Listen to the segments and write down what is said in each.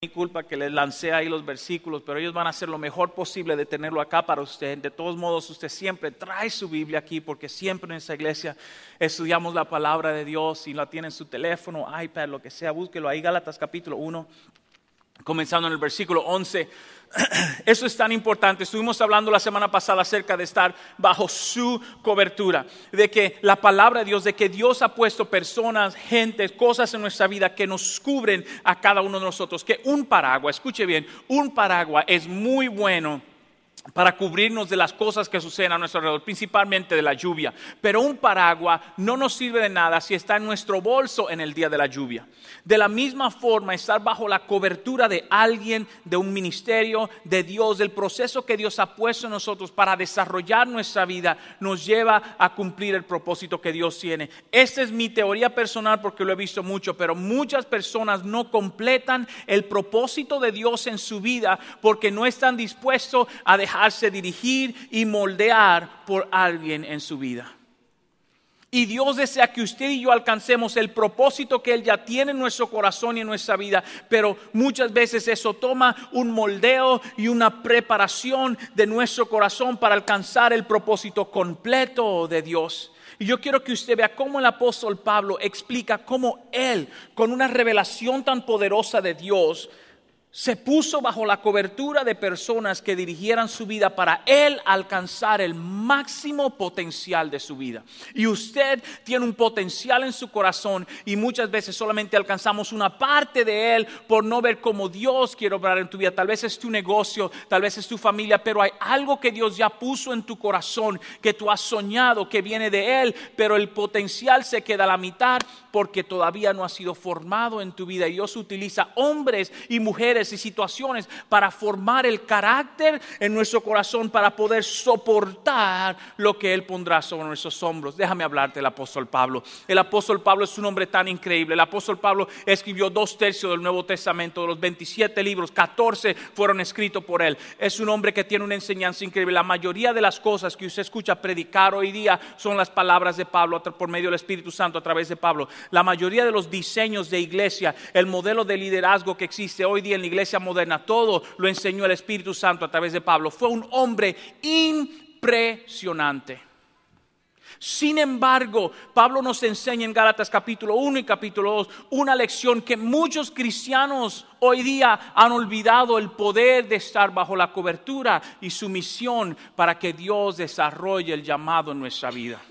Mi culpa que les lancé ahí los versículos, pero ellos van a hacer lo mejor posible de tenerlo acá para usted. De todos modos, usted siempre trae su Biblia aquí, porque siempre en esta iglesia estudiamos la palabra de Dios. Si la tiene en su teléfono, iPad, lo que sea, búsquelo ahí, Gálatas capítulo 1, comenzando en el versículo 11. Eso es tan importante. Estuvimos hablando la semana pasada acerca de estar bajo su cobertura, de que la palabra de Dios, de que Dios ha puesto personas, gentes, cosas en nuestra vida que nos cubren a cada uno de nosotros. Que un paraguas, escuche bien, un paraguas es muy bueno para cubrirnos de las cosas que suceden a nuestro alrededor, principalmente de la lluvia. Pero un paraguas no nos sirve de nada si está en nuestro bolso en el día de la lluvia. De la misma forma, estar bajo la cobertura de alguien, de un ministerio, de Dios, del proceso que Dios ha puesto en nosotros para desarrollar nuestra vida, nos lleva a cumplir el propósito que Dios tiene. Esta es mi teoría personal porque lo he visto mucho, pero muchas personas no completan el propósito de Dios en su vida porque no están dispuestos a dejarse dirigir y moldear por alguien en su vida. Y Dios desea que usted y yo alcancemos el propósito que Él ya tiene en nuestro corazón y en nuestra vida. Pero muchas veces eso toma un moldeo y una preparación de nuestro corazón para alcanzar el propósito completo de Dios. Y yo quiero que usted vea cómo el apóstol Pablo explica cómo él, con una revelación tan poderosa de Dios, se puso bajo la cobertura de personas que dirigieran su vida para él alcanzar el máximo potencial de su vida. Y usted tiene un potencial en su corazón y muchas veces solamente alcanzamos una parte de él por no ver cómo Dios quiere obrar en tu vida. Tal vez es tu negocio, tal vez es tu familia, pero hay algo que Dios ya puso en tu corazón que tú has soñado, que viene de él, pero el potencial se queda a la mitad porque todavía no ha sido formado en tu vida. Y Dios utiliza hombres y mujeres y situaciones para formar el carácter en nuestro corazón para poder soportar lo que Él pondrá sobre nuestros hombros. Déjame hablarte del apóstol Pablo. El apóstol Pablo es un hombre tan increíble. El apóstol Pablo escribió 2/3 del Nuevo Testamento. De los 27 libros, 14 fueron escritos por él. Es un hombre que tiene una enseñanza increíble. La mayoría de las cosas que usted escucha predicar hoy día son las palabras de Pablo por medio del Espíritu Santo a través de Pablo. La mayoría de los diseños de iglesia, el modelo de liderazgo que existe hoy día en la iglesia moderna, todo lo enseñó el Espíritu Santo a través de Pablo. Fue un hombre impresionante. Sin embargo, Pablo nos enseña en Gálatas capítulo 1 y capítulo 2 una lección que muchos cristianos hoy día han olvidado: el poder de estar bajo la cobertura y su misión para que Dios desarrolle el llamado en nuestra vida.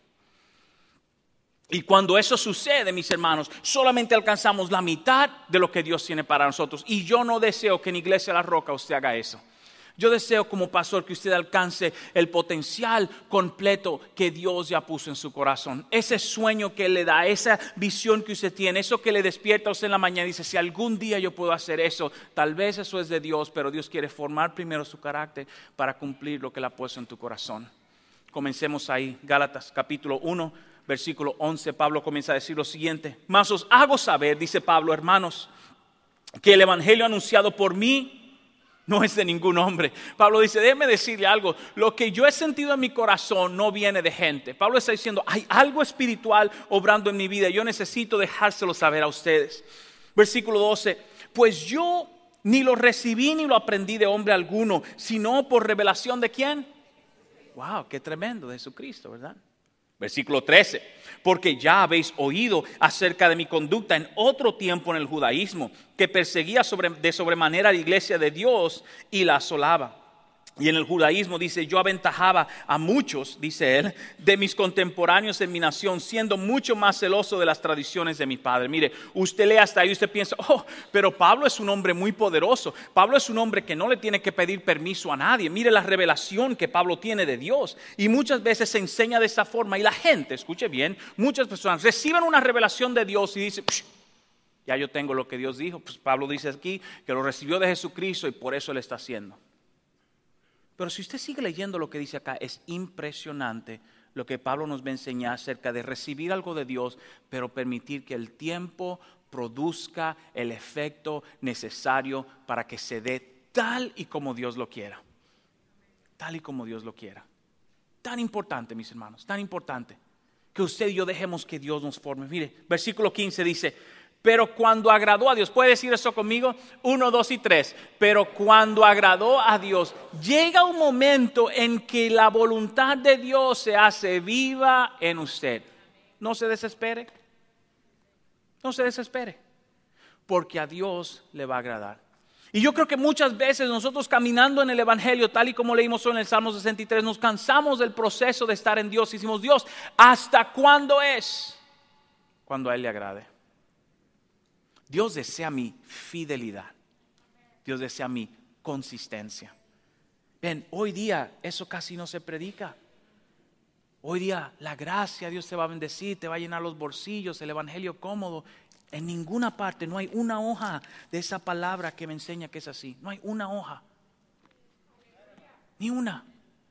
Y cuando eso sucede, mis hermanos, solamente alcanzamos la mitad de lo que Dios tiene para nosotros. Y yo no deseo que en Iglesia La Roca usted haga eso. Yo deseo como pastor que usted alcance el potencial completo que Dios ya puso en su corazón. Ese sueño que le da, esa visión que usted tiene, eso que le despierta a usted en la mañana y dice: si algún día yo puedo hacer eso, tal vez eso es de Dios, pero Dios quiere formar primero su carácter para cumplir lo que Él ha puesto en tu corazón. Comencemos ahí, Gálatas capítulo 1. Versículo 11, Pablo comienza a decir lo siguiente: mas os hago saber, dice Pablo, hermanos, que el evangelio anunciado por mí no es de ningún hombre. Pablo dice: déjeme decirle algo, lo que yo he sentido en mi corazón no viene de gente. Pablo está diciendo: hay algo espiritual obrando en mi vida, yo necesito dejárselo saber a ustedes. Versículo 12, pues yo ni lo recibí ni lo aprendí de hombre alguno, sino por revelación de ¿quién? Wow, qué tremendo, de Jesucristo, ¿verdad? Versículo 13, porque ya habéis oído acerca de mi conducta en otro tiempo en el judaísmo, que perseguía de sobremanera a la iglesia de Dios y la asolaba. Y en el judaísmo dice: yo aventajaba a muchos, dice él, de mis contemporáneos en mi nación, siendo mucho más celoso de las tradiciones de mi padre. Mire, usted lee hasta ahí y usted piensa: oh, pero Pablo es un hombre muy poderoso. Pablo es un hombre que no le tiene que pedir permiso a nadie. Mire la revelación que Pablo tiene de Dios. Y muchas veces se enseña de esta forma. Y la gente, escuche bien, muchas personas reciben una revelación de Dios y dicen: ya yo tengo lo que Dios dijo. Pues Pablo dice aquí que lo recibió de Jesucristo y por eso lo está haciendo. Pero si usted sigue leyendo lo que dice acá, es impresionante lo que Pablo nos va a enseñar acerca de recibir algo de Dios, pero permitir que el tiempo produzca el efecto necesario para que se dé tal y como Dios lo quiera. Tal y como Dios lo quiera. Tan importante, mis hermanos, tan importante que usted y yo dejemos que Dios nos forme. Mire, versículo 15 dice: Pero cuando agradó a Dios, ¿puede decir eso conmigo? 1, 2 y 3. Pero cuando agradó a Dios, llega un momento en que la voluntad de Dios se hace viva en usted. No se desespere. No se desespere. Porque a Dios le va a agradar. Y yo creo que muchas veces nosotros caminando en el Evangelio, tal y como leímos hoy en el Salmo 63, nos cansamos del proceso de estar en Dios y decimos, Dios, ¿hasta cuándo es? Cuando a Él le agrade. Dios desea mi fidelidad. Dios desea mi consistencia. Ven, hoy día eso casi no se predica. Hoy día la gracia, Dios te va a bendecir, te va a llenar los bolsillos, el Evangelio cómodo. En ninguna parte no hay una hoja de esa palabra que me enseña que es así. No hay una hoja. Ni una.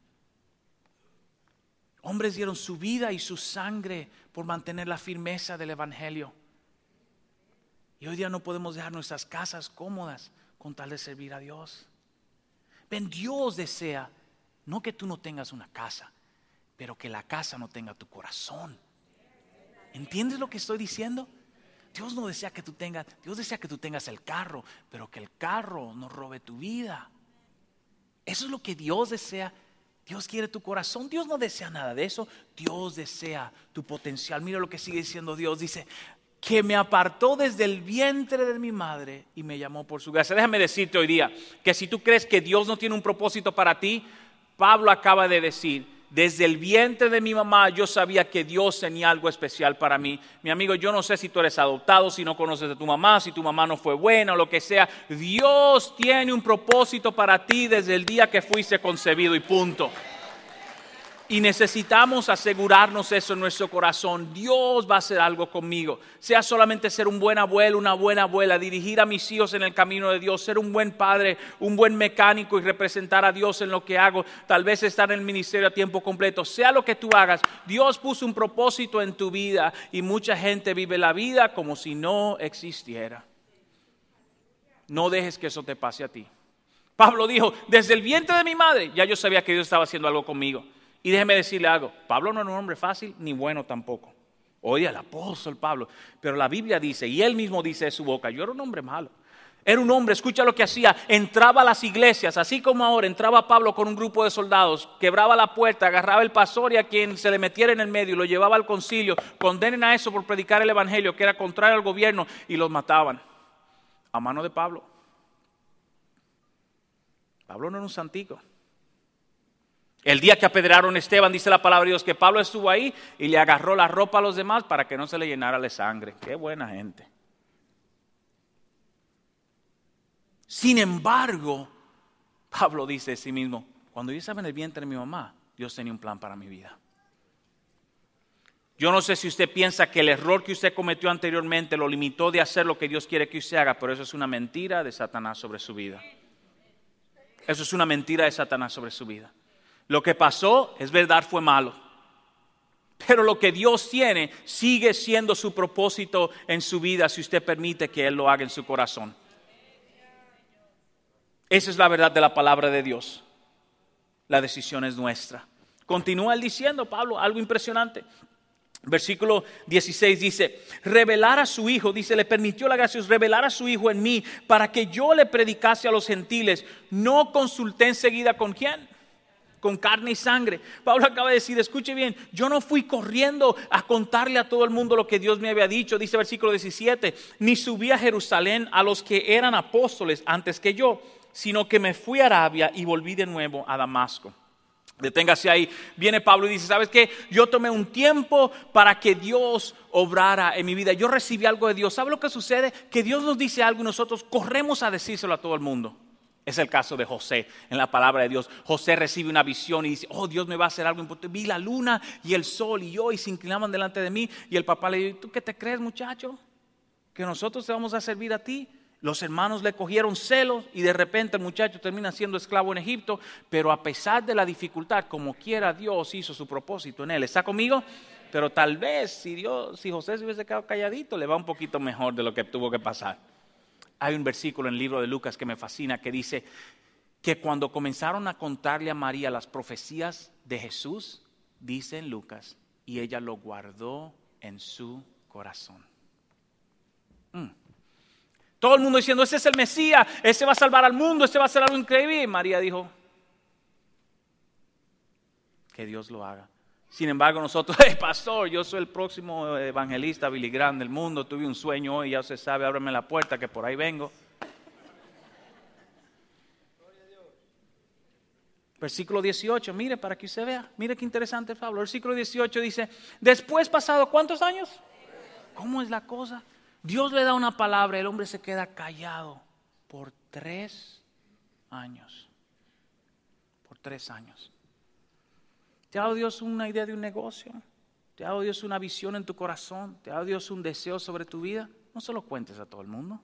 Hombres dieron su vida y su sangre por mantener la firmeza del Evangelio. Y hoy día no podemos dejar nuestras casas cómodas con tal de servir a Dios. Ven, Dios desea, no que tú no tengas una casa, pero que la casa no tenga tu corazón. ¿Entiendes lo que estoy diciendo? Dios no desea que tú tengas, Dios desea que tú tengas el carro, pero que el carro no robe tu vida. Eso es lo que Dios desea. Dios quiere tu corazón. Dios no desea nada de eso. Dios desea tu potencial. Mira lo que sigue diciendo Dios. Dice, que me apartó desde el vientre de mi madre y me llamó por su gracia. Déjame decirte hoy día que si tú crees que Dios no tiene un propósito para ti, Pablo acaba de decir, desde el vientre de mi mamá yo sabía que Dios tenía algo especial para mí. Mi amigo, yo no sé si tú eres adoptado, si no conoces a tu mamá, si tu mamá no fue buena o lo que sea. Dios tiene un propósito para ti desde el día que fuiste concebido y punto. Y necesitamos asegurarnos eso en nuestro corazón. Dios va a hacer algo conmigo. Sea solamente ser un buen abuelo, una buena abuela, dirigir a mis hijos en el camino de Dios, ser un buen padre, un buen mecánico y representar a Dios en lo que hago. Tal vez estar en el ministerio a tiempo completo. Sea lo que tú hagas, Dios puso un propósito en tu vida y mucha gente vive la vida como si no existiera. No dejes que eso te pase a ti. Pablo dijo, desde el vientre de mi madre ya yo sabía que Dios estaba haciendo algo conmigo. Y déjeme decirle algo, Pablo no era un hombre fácil ni bueno tampoco. Oye, el apóstol Pablo, pero la Biblia dice, y él mismo dice de su boca, yo era un hombre malo. Era un hombre, escucha lo que hacía, entraba a las iglesias, así como ahora, entraba Pablo con un grupo de soldados, quebraba la puerta, agarraba el pastor y a quien se le metiera en el medio, lo llevaba al concilio, condenen a eso por predicar el evangelio, que era contrario al gobierno, y los mataban. A mano de Pablo. Pablo no era un santico. El día que apedrearon a Esteban, dice la palabra de Dios, que Pablo estuvo ahí y le agarró la ropa a los demás para que no se le llenara de sangre. Qué buena gente. Sin embargo, Pablo dice de sí mismo, cuando yo estaba en el vientre de mi mamá, Dios tenía un plan para mi vida. Yo no sé si usted piensa que el error que usted cometió anteriormente lo limitó de hacer lo que Dios quiere que usted haga, pero eso es una mentira de Satanás sobre su vida. Eso es una mentira de Satanás sobre su vida. Lo que pasó, es verdad, fue malo. Pero lo que Dios tiene sigue siendo su propósito en su vida si usted permite que Él lo haga en su corazón. Esa es la verdad de la palabra de Dios. La decisión es nuestra. Continúa él diciendo, Pablo, algo impresionante. Versículo 16 dice, revelar a su hijo, dice, le permitió la gracia, revelar a su hijo en mí para que yo le predicase a los gentiles. No consulté enseguida con quién. Con carne y sangre. Pablo acaba de decir, escuche bien, yo no fui corriendo a contarle a todo el mundo lo que Dios me había dicho, dice versículo 17, ni subí a Jerusalén a los que eran apóstoles antes que yo, sino que me fui a Arabia y volví de nuevo a Damasco. Deténgase ahí, viene Pablo y dice, ¿sabes qué? Yo tomé un tiempo para que Dios obrara en mi vida, yo recibí algo de Dios. ¿Sabe lo que sucede? Que Dios nos dice algo y nosotros corremos a decírselo a todo el mundo. Es el caso de José en la palabra de Dios. José recibe una visión y dice, oh, Dios me va a hacer algo importante. Vi la luna y el sol y se inclinaban delante de mí. Y el papá le dijo, ¿tú qué te crees, muchacho? Que nosotros te vamos a servir a ti. Los hermanos le cogieron celos y de repente el muchacho termina siendo esclavo en Egipto. Pero a pesar de la dificultad, como quiera, Dios hizo su propósito en él. ¿Está conmigo? Pero tal vez si José se hubiese quedado calladito, le va un poquito mejor de lo que tuvo que pasar. Hay un versículo en el libro de Lucas que me fascina que dice que cuando comenzaron a contarle a María las profecías de Jesús, dice en Lucas, y ella lo guardó en su corazón. Todo el mundo diciendo, ese es el Mesías, ese va a salvar al mundo, ese va a hacer algo increíble. Y María dijo, que Dios lo haga. Sin embargo, nosotros, pastor, yo soy el próximo evangelista Billy Graham del mundo, tuve un sueño hoy, ya se sabe, ábreme la puerta que por ahí vengo. Versículo 18, mire para que usted vea, mire qué interesante Pablo. Versículo 18 dice, después pasado, ¿cuántos años? ¿Cómo es la cosa? Dios le da una palabra, el hombre se queda callado por 3 años. Por 3 años. ¿Te ha dado Dios una idea de un negocio? ¿Te ha dado Dios una visión en tu corazón? ¿Te ha dado Dios un deseo sobre tu vida? No se lo cuentes a todo el mundo.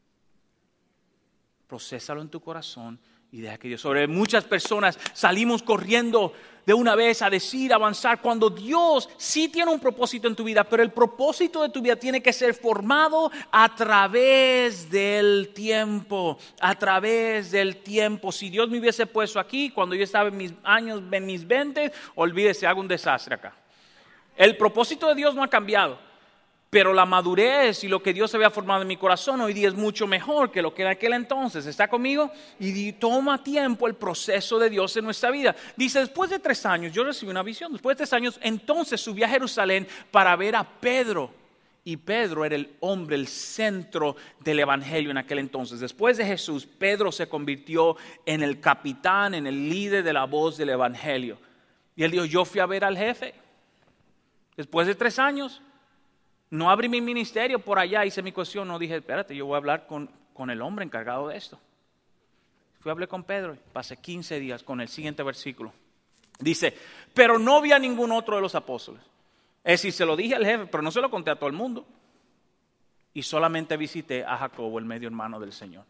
Procésalo en tu corazón y deja que Dios. Sobre muchas personas salimos corriendo de una vez a decir, avanzar, cuando Dios sí tiene un propósito en tu vida, pero el propósito de tu vida tiene que ser formado a través del tiempo, a través del tiempo. Si Dios me hubiese puesto aquí cuando yo estaba en mis años, en mis 20, olvídese, hago un desastre acá. El propósito de Dios no ha cambiado. Pero la madurez y lo que Dios había formado en mi corazón hoy día es mucho mejor que lo que en aquel entonces. ¿Está conmigo? Y toma tiempo el proceso de Dios en nuestra vida. Dice, después de 3 años, yo recibí una visión. Después de 3 años, entonces subí a Jerusalén para ver a Pedro. Y Pedro era el hombre, el centro del evangelio en aquel entonces. Después de Jesús, Pedro se convirtió en el capitán, en el líder de la voz del evangelio. Y él dijo, yo fui a ver al jefe. Después de 3 años. No abrí mi ministerio por allá, hice mi cuestión, no dije, espérate, yo voy a hablar con el hombre encargado de esto. Fui a hablar con Pedro, pasé 15 días con el siguiente versículo. Dice, pero no vi a ningún otro de los apóstoles. Es decir, se lo dije al jefe, pero no se lo conté a todo el mundo. Y solamente visité a Jacobo, el medio hermano del Señor.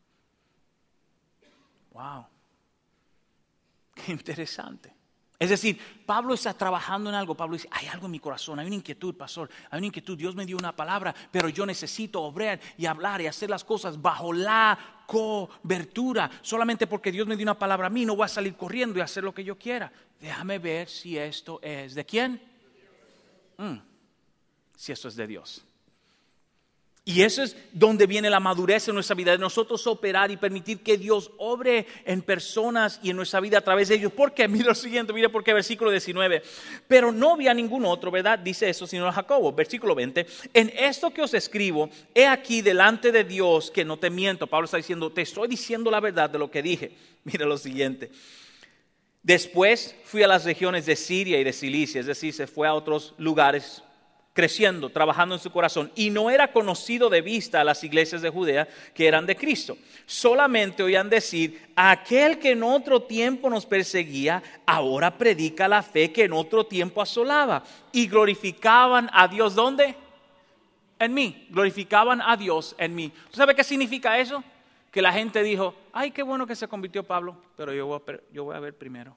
Wow, qué interesante. Es decir, Pablo está trabajando en algo. Pablo dice, hay algo en mi corazón, hay una inquietud, pastor, hay una inquietud. Dios me dio una palabra, pero yo necesito obrar y hablar y hacer las cosas bajo la cobertura. Solamente porque Dios me dio una palabra a mí, no voy a salir corriendo y hacer lo que yo quiera. Déjame ver si esto es ¿de quién? Si esto es de Dios. Y eso es donde viene la madurez en nuestra vida, de nosotros operar y permitir que Dios obre en personas y en nuestra vida a través de ellos. ¿Por qué? Mira lo siguiente, mira porque versículo 19. Pero no vi a ningún otro, ¿verdad? Dice eso, sino a Jacobo. Versículo 20. En esto que os escribo, he aquí delante de Dios que no te miento. Pablo está diciendo, te estoy diciendo la verdad de lo que dije. Mira lo siguiente. Después fui a las regiones de Siria y de Cilicia, es decir, se fue a otros lugares creciendo, trabajando en su corazón, y no era conocido de vista a las iglesias de Judea que eran de Cristo. Solamente oían decir, aquel que en otro tiempo nos perseguía, ahora predica la fe que en otro tiempo asolaba. Y glorificaban a Dios, ¿dónde? En mí. Glorificaban a Dios en mí. ¿Tú sabes qué significa eso? Que la gente dijo, ay, qué bueno que se convirtió Pablo, pero yo voy a ver primero.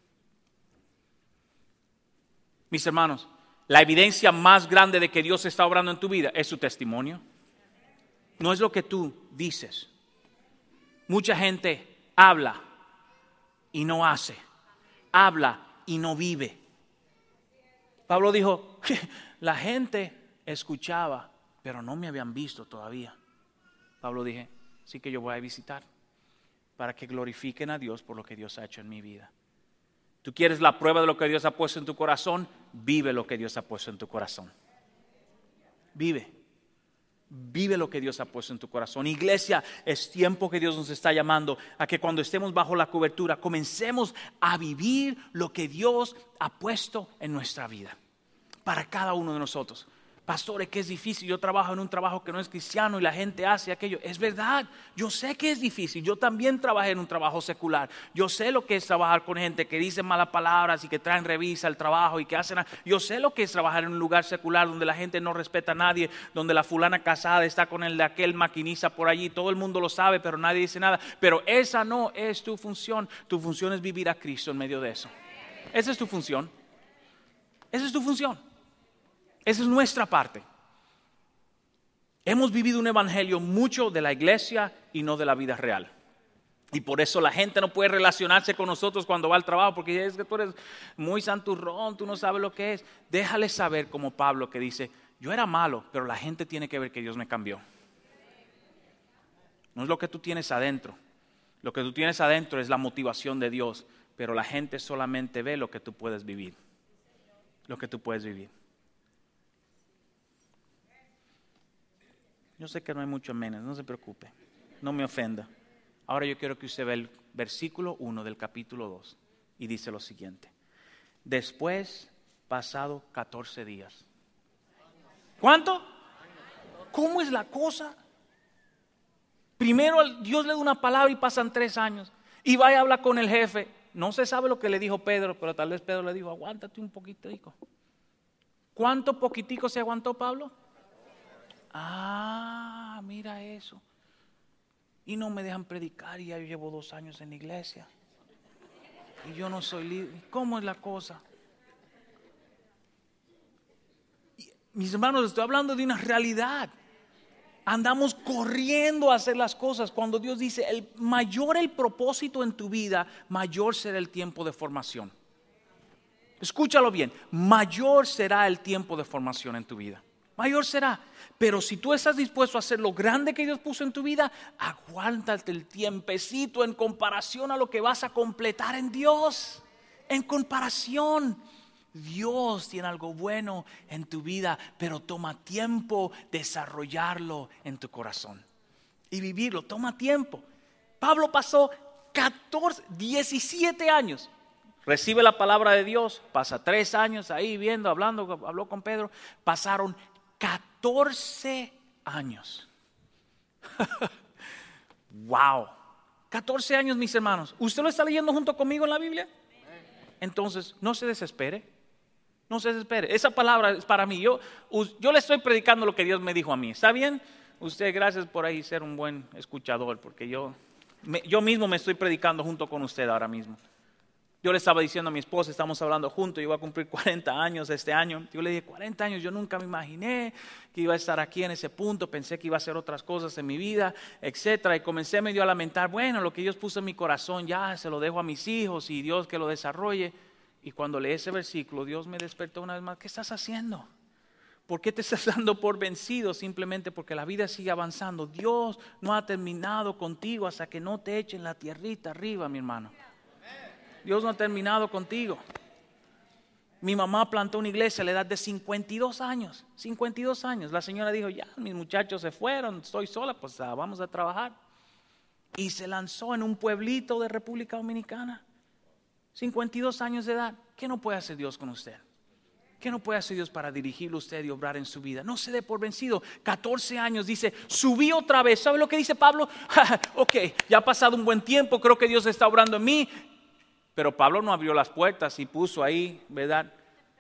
Mis hermanos, la evidencia más grande de que Dios está obrando en tu vida es su testimonio. No es lo que tú dices. Mucha gente habla y no hace. Habla y no vive. Pablo dijo, la gente escuchaba, pero no me habían visto todavía. Pablo dije, sí que yo voy a visitar para que glorifiquen a Dios por lo que Dios ha hecho en mi vida. ¿Tú quieres la prueba de lo que Dios ha puesto en tu corazón? Vive lo que Dios ha puesto en tu corazón. Vive. Vive lo que Dios ha puesto en tu corazón. Iglesia, es tiempo que Dios nos está llamando a que cuando estemos bajo la cobertura comencemos a vivir lo que Dios ha puesto en nuestra vida. Para cada uno de nosotros. Pastor, es que es difícil, yo trabajo en un trabajo que no es cristiano y la gente hace aquello. Es verdad, yo sé que es difícil, yo también trabajé en un trabajo secular. Yo sé lo que es trabajar con gente que dice malas palabras y que traen revisa al trabajo y que hacen... Yo sé lo que es trabajar en un lugar secular donde la gente no respeta a nadie, donde la fulana casada está con el de aquel maquinista por allí. Todo el mundo lo sabe, pero nadie dice nada. Pero esa no es tu función. Tu función es vivir a Cristo en medio de eso. Esa es tu función. Esa es tu función. Esa es nuestra parte. Hemos vivido un evangelio mucho de la iglesia y no de la vida real. Y por eso la gente no puede relacionarse con nosotros cuando va al trabajo, porque es que tú eres muy santurrón, tú no sabes lo que es. Déjale saber como Pablo que dice, yo era malo, pero la gente tiene que ver que Dios me cambió. No es lo que tú tienes adentro. Lo que tú tienes adentro es la motivación de Dios, pero la gente solamente ve lo que tú puedes vivir. Lo que tú puedes vivir. Yo sé que no hay mucho menos, no se preocupe, no me ofenda. Ahora yo quiero que usted vea el versículo 1 del capítulo 2 y dice lo siguiente. Después, pasado 14 días. ¿Cuánto? ¿Cómo es la cosa? Primero Dios le da una palabra y pasan 3 años. Y va y habla con el jefe. No se sabe lo que le dijo Pedro, pero tal vez Pedro le dijo, aguántate un poquitico. ¿Cuánto poquitico se aguantó Pablo? Ah, mira eso. Y no me dejan predicar y ya yo llevo 2 años en la iglesia. Y yo no soy líder. ¿Cómo es la cosa? Mis hermanos, estoy hablando de una realidad. Andamos corriendo a hacer las cosas cuando Dios dice, mayor el propósito en tu vida, mayor será el tiempo de formación. Escúchalo bien, mayor será el tiempo de formación en tu vida. Mayor será. Pero si tú estás dispuesto a hacer lo grande que Dios puso en tu vida, aguántate el tiempecito en comparación a lo que vas a completar en Dios. En comparación. Dios tiene algo bueno en tu vida, pero toma tiempo desarrollarlo en tu corazón. Y vivirlo, toma tiempo. Pablo pasó 17 años. Recibe la palabra de Dios, pasa 3 años ahí viendo, habló con Pedro. Pasaron 14 años. Wow. 14 años, mis hermanos. ¿Usted lo está leyendo junto conmigo en la Biblia? Entonces, no se desespere. No se desespere. Esa palabra es para mí. Yo le estoy predicando lo que Dios me dijo a mí. ¿Está bien? Usted, gracias por ahí ser un buen escuchador, porque yo mismo me estoy predicando junto con usted ahora mismo. Yo le estaba diciendo a mi esposa, estamos hablando juntos, yo voy a cumplir 40 años este año. Yo le dije, 40 años, yo nunca me imaginé que iba a estar aquí en ese punto. Pensé que iba a hacer otras cosas en mi vida, etcétera. Y comencé medio a lamentar, bueno, lo que Dios puso en mi corazón ya se lo dejo a mis hijos y Dios que lo desarrolle. Y cuando leí ese versículo, Dios me despertó una vez más. ¿Qué estás haciendo? ¿Por qué te estás dando por vencido? Simplemente porque la vida sigue avanzando. Dios no ha terminado contigo hasta que no te echen la tierrita arriba, mi hermano. Dios no ha terminado contigo. Mi mamá plantó una iglesia a la edad de 52 años. 52 años. La señora dijo, ya, mis muchachos se fueron, estoy sola, pues vamos a trabajar. Y se lanzó en un pueblito de República Dominicana. 52 años de edad. ¿Qué no puede hacer Dios con usted? ¿Qué no puede hacer Dios para dirigirlo a usted y obrar en su vida? No se dé por vencido. 14 años, dice, subí otra vez. ¿Sabe lo que dice Pablo? Ok, ya ha pasado un buen tiempo, creo que Dios está obrando en mí. Pero Pablo no abrió las puertas y puso ahí, ¿verdad?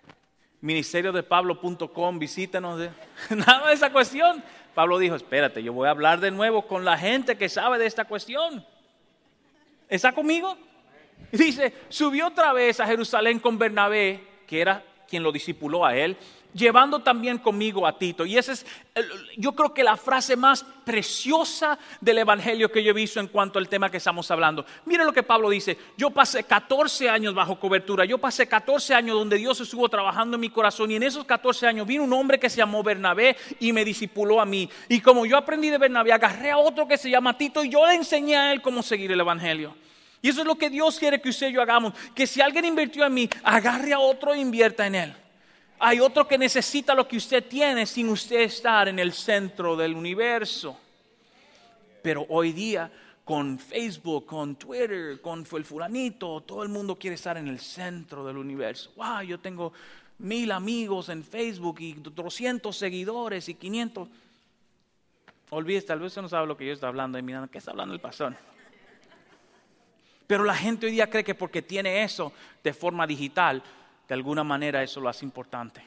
Ministeriodepablo.com, visítanos. Nada de esa cuestión. Pablo dijo, espérate, yo voy a hablar de nuevo con la gente que sabe de esta cuestión. ¿Está conmigo? Dice, subió otra vez a Jerusalén con Bernabé, que era quien lo discipuló a él, llevando también conmigo a Tito. Y esa es, yo creo que la frase más preciosa del evangelio que yo he visto en cuanto al tema que estamos hablando. Miren lo que Pablo dice, yo pasé 14 años bajo cobertura, yo pasé 14 años donde Dios estuvo trabajando en mi corazón, y en esos 14 años vino un hombre que se llamó Bernabé y me discipuló a mí. Y como yo aprendí de Bernabé, agarré a otro que se llama Tito y yo le enseñé a él cómo seguir el evangelio. Y eso es lo que Dios quiere que usted y yo hagamos. Que si alguien invirtió en mí, agarre a otro e invierta en él. Hay otro que necesita lo que usted tiene sin usted estar en el centro del universo. Pero hoy día con Facebook, con Twitter, con el fulanito, todo el mundo quiere estar en el centro del universo. Wow, yo tengo 1000 amigos en Facebook y 200 seguidores y 500. Olvídese, tal vez usted no sabe lo que yo estoy hablando. Y mirando, ¿qué está hablando el pastor? Pero la gente hoy día cree que porque tiene eso de forma digital, de alguna manera eso lo hace importante.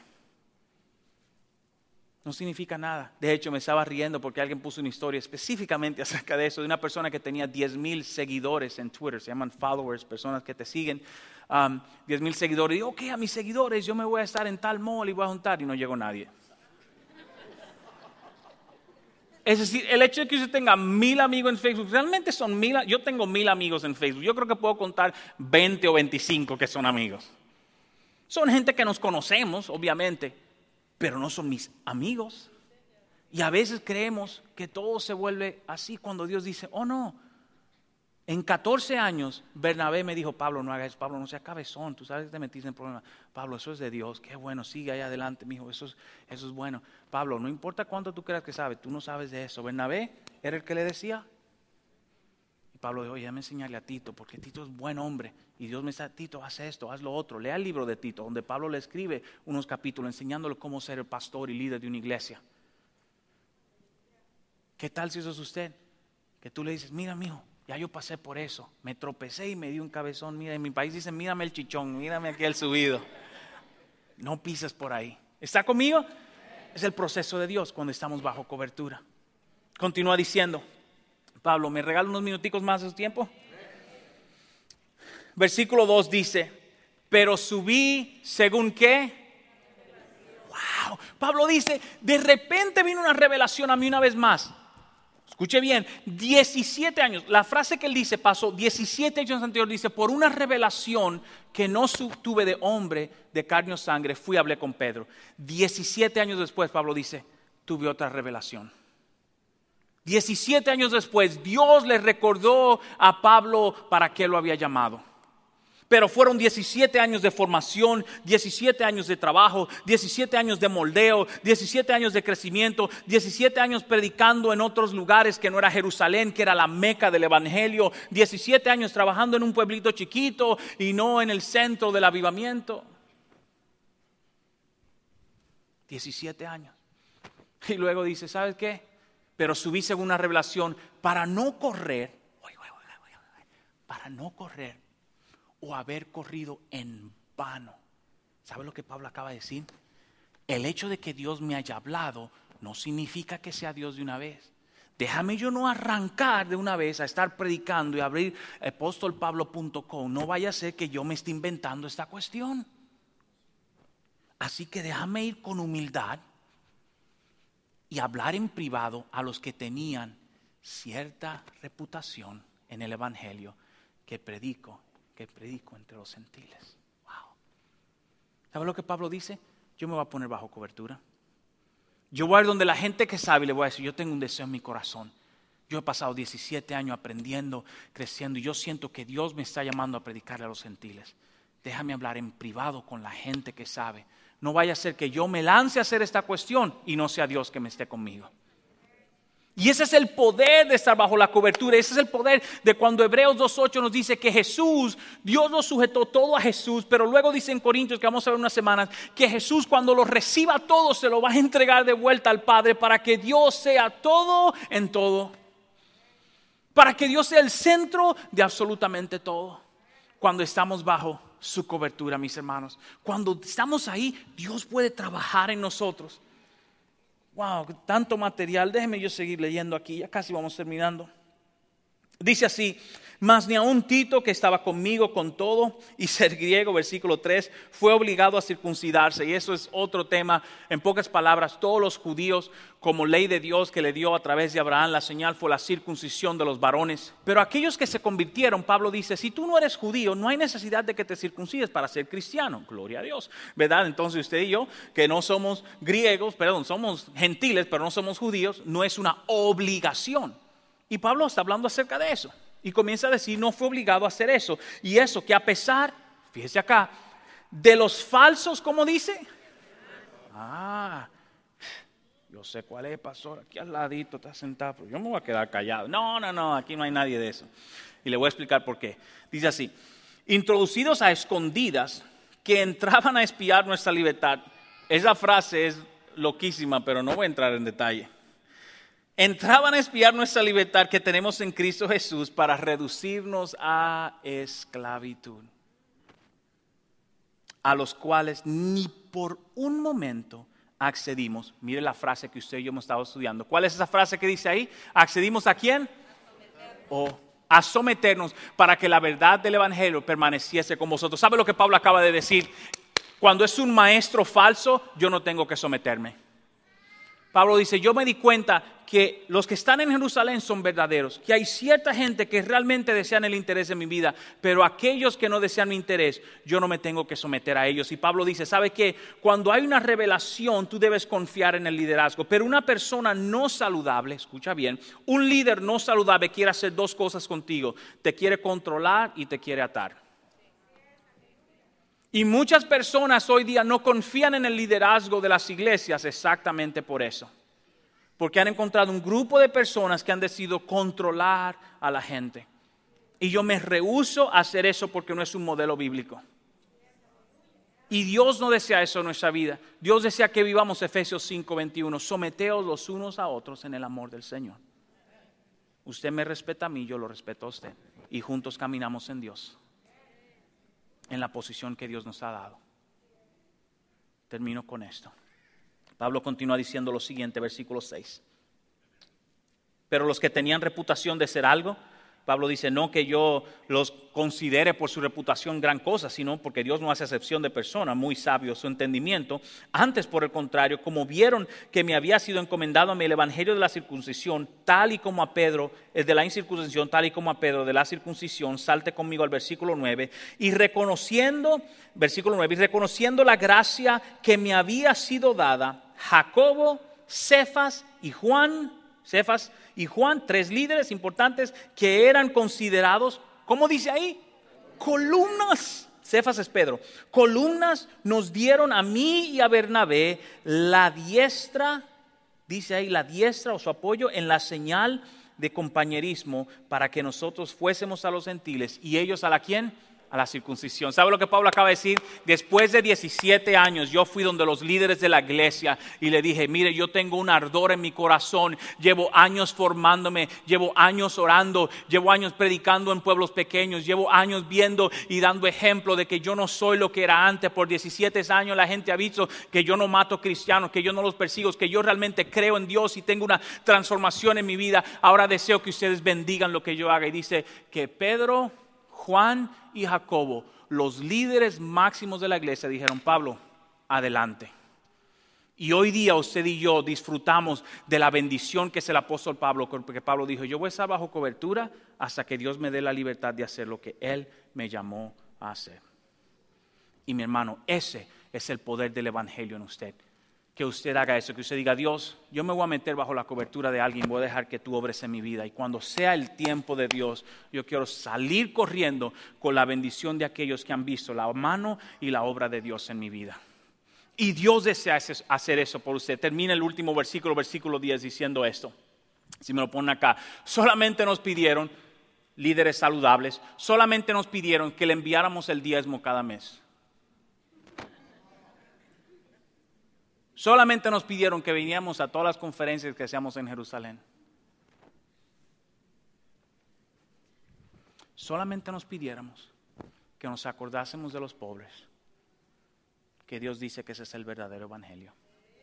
No significa nada. De hecho, me estaba riendo porque alguien puso una historia específicamente acerca de eso, de una persona que tenía 10,000 seguidores en Twitter, se llaman followers, personas que te siguen, 10,000 seguidores. Y digo, ok, a mis seguidores yo me voy a estar en tal mall y voy a juntar, y no llegó nadie. Es decir, el hecho de que usted tenga 1000 amigos en Facebook, realmente son 1000, yo tengo 1000 amigos en Facebook, yo creo que puedo contar 20 o 25 que son amigos. Son gente que nos conocemos, obviamente, pero no son mis amigos. Y a veces creemos que todo se vuelve así cuando Dios dice, oh no. En 14 años, Bernabé me dijo, Pablo, no hagas eso, Pablo, no seas cabezón, tú sabes que te metiste en problemas. Pablo, eso es de Dios, qué bueno, sigue ahí adelante, mijo, eso es bueno. Pablo, no importa cuánto tú creas que sabes, tú no sabes de eso. Bernabé era el que le decía. Y Pablo dijo, oye, déjame enseñarle a Tito, porque Tito es buen hombre. Y Dios me dice, Tito, haz esto, haz lo otro. Lea el libro de Tito, donde Pablo le escribe unos capítulos enseñándole cómo ser el pastor y líder de una iglesia. ¿Qué tal si eso es usted? Que tú le dices, mira, mijo, ya yo pasé por eso, me tropecé y me di un cabezón. Mira, en mi país dicen, mírame el chichón, mírame aquí el subido. No pises por ahí. ¿Está conmigo? Es el proceso de Dios cuando estamos bajo cobertura. Continúa diciendo, Pablo, ¿me regala unos minuticos más de su tiempo? Versículo 2 dice, pero subí según qué. Wow, Pablo dice, de repente vino una revelación a mí una vez más. Escuche bien, 17 años, la frase que él dice pasó 17 años anterior, dice, por una revelación que no tuve de hombre, de carne o sangre, fui y hablé con Pedro. 17 años después, Pablo dice, tuve otra revelación. 17 años después, Dios le recordó a Pablo para qué lo había llamado. Pero fueron 17 años de formación, 17 años de trabajo, 17 años de moldeo, 17 años de crecimiento, 17 años predicando en otros lugares que no era Jerusalén, que era la meca del evangelio, 17 años trabajando en un pueblito chiquito y no en el centro del avivamiento. 17 años. Y luego dice, ¿sabes qué? Pero subí según una revelación para no correr, o haber corrido en vano. ¿Sabe lo que Pablo acaba de decir? El hecho de que Dios me haya hablado no significa que sea Dios de una vez. Déjame yo no arrancar de una vez a estar predicando y abrir apostolpablo.com. No vaya a ser que yo me esté inventando esta cuestión. Así que déjame ir con humildad y hablar en privado a los que tenían cierta reputación en el evangelio que predico entre los gentiles. Wow. ¿Sabe lo que Pablo dice? Yo me voy a poner bajo cobertura. Yo voy a ir donde la gente que sabe, le voy a decir, yo tengo un deseo en mi corazón. Yo he pasado 17 años aprendiendo, creciendo, y yo siento que Dios me está llamando a predicarle a los gentiles. Déjame hablar en privado con la gente que sabe. No vaya a ser que yo me lance a hacer esta cuestión y no sea Dios que me esté conmigo. Y ese es el poder de estar bajo la cobertura. Ese es el poder de cuando Hebreos 2:8 nos dice que Jesús, Dios lo sujetó todo a Jesús. Pero luego dice en Corintios, que vamos a ver unas semanas, que Jesús cuando lo reciba todo se lo va a entregar de vuelta al Padre para que Dios sea todo en todo. Para que Dios sea el centro de absolutamente todo. Cuando estamos bajo su cobertura, mis hermanos. Cuando estamos ahí, Dios puede trabajar en nosotros. Wow, tanto material. Déjeme yo seguir leyendo aquí, ya casi vamos terminando. Dice así, mas ni aun Tito, que estaba conmigo con todo y ser griego, versículo 3, fue obligado a circuncidarse. Y eso es otro tema. En pocas palabras, todos los judíos, como ley de Dios que le dio a través de Abraham, la señal fue la circuncisión de los varones. Pero aquellos que se convirtieron, Pablo dice, si tú no eres judío, no hay necesidad de que te circuncides para ser cristiano. Gloria a Dios, ¿verdad? Entonces usted y yo, que no somos griegos, somos gentiles, pero no somos judíos, no es una obligación. Y Pablo está hablando acerca de eso. Y comienza a decir, no fue obligado a hacer eso. Y eso que a pesar, fíjese acá, de los falsos, ¿cómo dice? Yo sé cuál es, pastor, aquí al ladito está sentado, pero yo me voy a quedar callado. No, aquí no hay nadie de eso. Y le voy a explicar por qué. Dice así, introducidos a escondidas, que entraban a espiar nuestra libertad. Esa frase es loquísima, pero no voy a entrar en detalle. Entraban a espiar nuestra libertad que tenemos en Cristo Jesús para reducirnos a esclavitud, a los cuales ni por un momento accedimos. Mire la frase que usted y yo hemos estado estudiando. ¿Cuál es esa frase que dice ahí? ¿Accedimos a quién? A someternos para que la verdad del evangelio permaneciese con vosotros. ¿Sabe lo que Pablo acaba de decir? Cuando es un maestro falso, yo no tengo que someterme. Pablo dice, yo me di cuenta que los que están en Jerusalén son verdaderos, que hay cierta gente que realmente desean el interés de mi vida, pero aquellos que no desean mi interés, yo no me tengo que someter a ellos. Y Pablo dice, ¿sabe qué? Cuando hay una revelación, tú debes confiar en el liderazgo, pero una persona no saludable, escucha bien, un líder no saludable quiere hacer dos cosas contigo, te quiere controlar y te quiere atar. Y muchas personas hoy día no confían en el liderazgo de las iglesias exactamente por eso. Porque han encontrado un grupo de personas que han decidido controlar a la gente. Y yo me rehúso a hacer eso porque no es un modelo bíblico. Y Dios no desea eso en nuestra vida. Dios desea que vivamos Efesios 5:21. Someteos los unos a otros en el amor del Señor. Usted me respeta a mí, yo lo respeto a usted. Y juntos caminamos en Dios. En la posición que Dios nos ha dado. Termino con esto. Pablo continúa diciendo lo siguiente, versículo 6. Pero los que tenían reputación de ser algo, Pablo dice, no que yo los considere por su reputación gran cosa, sino porque Dios no hace excepción de persona, muy sabio su entendimiento. Antes, por el contrario, como vieron que me había sido encomendado a mí el evangelio de la circuncisión, tal y como a Pedro, de la incircuncisión, tal y como a Pedro de la circuncisión, salte conmigo al versículo 9, y reconociendo, versículo 9, y reconociendo la gracia que me había sido dada, Jacobo, Cefas y Juan, tres líderes importantes que eran considerados, ¿cómo dice ahí? Columnas. Cefas es Pedro. Columnas nos dieron a mí y a Bernabé la diestra, dice ahí la diestra o su apoyo en la señal de compañerismo para que nosotros fuésemos a los gentiles y ellos a la ¿quién? A la circuncisión. ¿Sabe lo que Pablo acaba de decir? Después de 17 años yo fui donde los líderes de la iglesia y le dije, mire, yo tengo un ardor en mi corazón, llevo años formándome, llevo años orando, llevo años predicando en pueblos pequeños, llevo años viendo y dando ejemplo de que yo no soy lo que era antes. Por 17 años la gente ha visto que yo no mato cristianos, que yo no los persigo, que yo realmente creo en Dios y tengo una transformación en mi vida. Ahora deseo que ustedes bendigan lo que yo haga. Y dice que Pedro, Juan y Jacobo, los líderes máximos de la iglesia, dijeron, Pablo, adelante. Y hoy día usted y yo disfrutamos de la bendición que es el apóstol Pablo, porque Pablo dijo, yo voy a estar bajo cobertura hasta que Dios me dé la libertad de hacer lo que Él me llamó a hacer. Y mi hermano, ese es el poder del evangelio en usted. Que usted haga eso, que usted diga, Dios, yo me voy a meter bajo la cobertura de alguien, voy a dejar que tú obres en mi vida. Y cuando sea el tiempo de Dios, yo quiero salir corriendo con la bendición de aquellos que han visto la mano y la obra de Dios en mi vida. Y Dios desea hacer eso por usted. Termina el último versículo, versículo 10, diciendo esto. Si me lo ponen acá, solamente nos pidieron, líderes saludables, solamente nos pidieron que le enviáramos el diezmo cada mes. Solamente nos pidieron que viniéramos a todas las conferencias que hacíamos en Jerusalén. Solamente nos pidiéramos que nos acordásemos de los pobres. Que Dios dice que ese es el verdadero evangelio.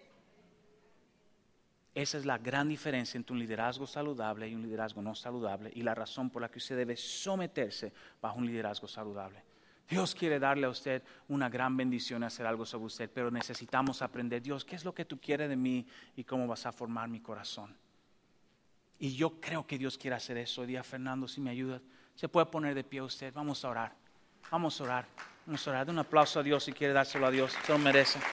Esa es la gran diferencia entre un liderazgo saludable y un liderazgo no saludable. Y la razón por la que usted debe someterse bajo un liderazgo saludable. Dios quiere darle a usted una gran bendición, hacer algo sobre usted, pero necesitamos aprender, Dios, ¿qué es lo que tú quieres de mí y cómo vas a formar mi corazón? Y yo creo que Dios quiere hacer eso hoy día. Fernando, si me ayudas, se puede poner de pie usted. Vamos a orar, vamos a orar, vamos a orar. De un aplauso a Dios si quiere dárselo a Dios, se lo merece.